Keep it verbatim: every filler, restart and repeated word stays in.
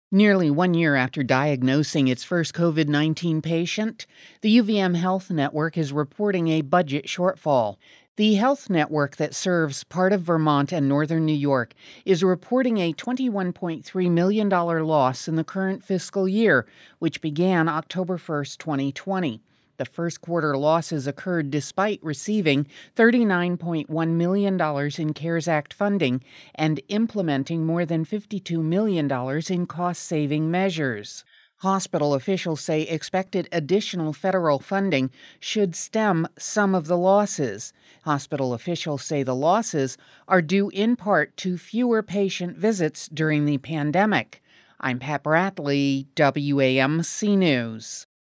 Nearly one year after diagnosing its first COVID nineteen patient, the U V M Health Network is reporting a budget shortfall. The health network that serves part of Vermont and northern New York is reporting a twenty-one point three million dollars loss in the current fiscal year, which began October first, twenty twenty. The first quarter losses occurred despite receiving thirty-nine point one million dollars in CARES Act funding and implementing more than fifty-two million dollars in cost-saving measures. Hospital officials say expected additional federal funding should stem some of the losses. Hospital officials say the losses are due in part to fewer patient visits during the pandemic. I'm Pat Bradley, W A M C News.